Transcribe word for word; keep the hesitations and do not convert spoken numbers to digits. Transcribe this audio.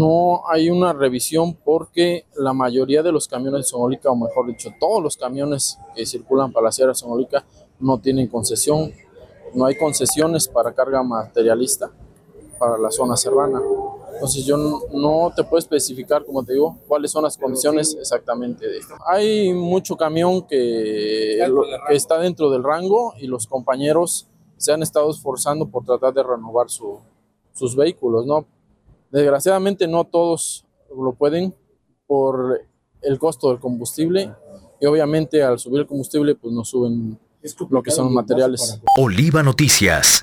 no hay una revisión porque la mayoría de los camiones de Sonolica, o mejor dicho, todos los camiones que circulan para la Sierra de Sonolica no tienen concesión, no hay concesiones para carga materialista para la zona serrana. Entonces yo no, no te puedo especificar, como te digo, cuáles son las condiciones exactamente de esto. Hay mucho camión que, que está dentro del rango y los compañeros se han estado esforzando por tratar de renovar su, sus vehículos, ¿no? Desgraciadamente no todos lo pueden por el costo del combustible y obviamente al subir el combustible pues nos suben lo que son materiales. Oliva Noticias.